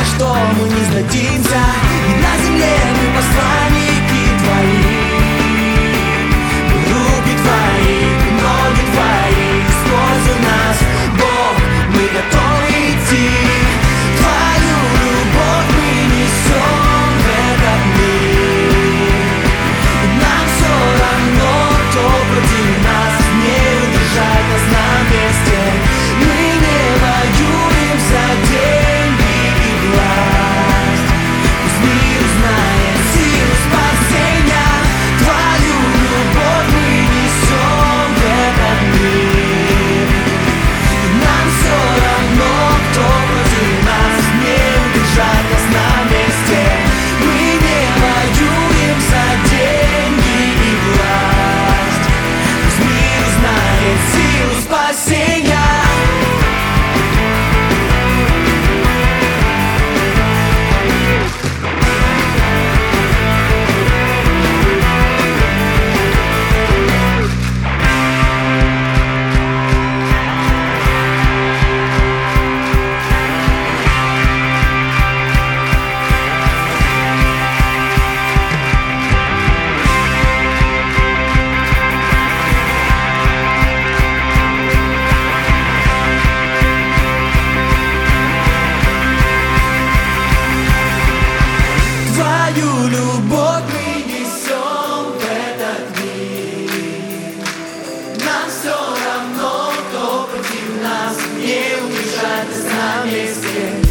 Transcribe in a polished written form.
что мы не сдадимся. И на земле мы посланники твои. Руки твои, ноги твои, используй нас, Бог, мы готовы идти. Твою любовь мы несем в этот мир. И нам все равно, кто против нас, не удержать нас на месте. Мы не воюем за деньги и власть. Пусть мир узнает силу спасения. Твою любовь мы несем в этот мир. И нам все равно, кто против нас, не удержать нас на месте. Мы не воюем за деньги и власть. Пусть мир узнает силу спасения. Твою любовь мы несем в этот мир. Нам все равно, кто против нас, не удержать нас на месте.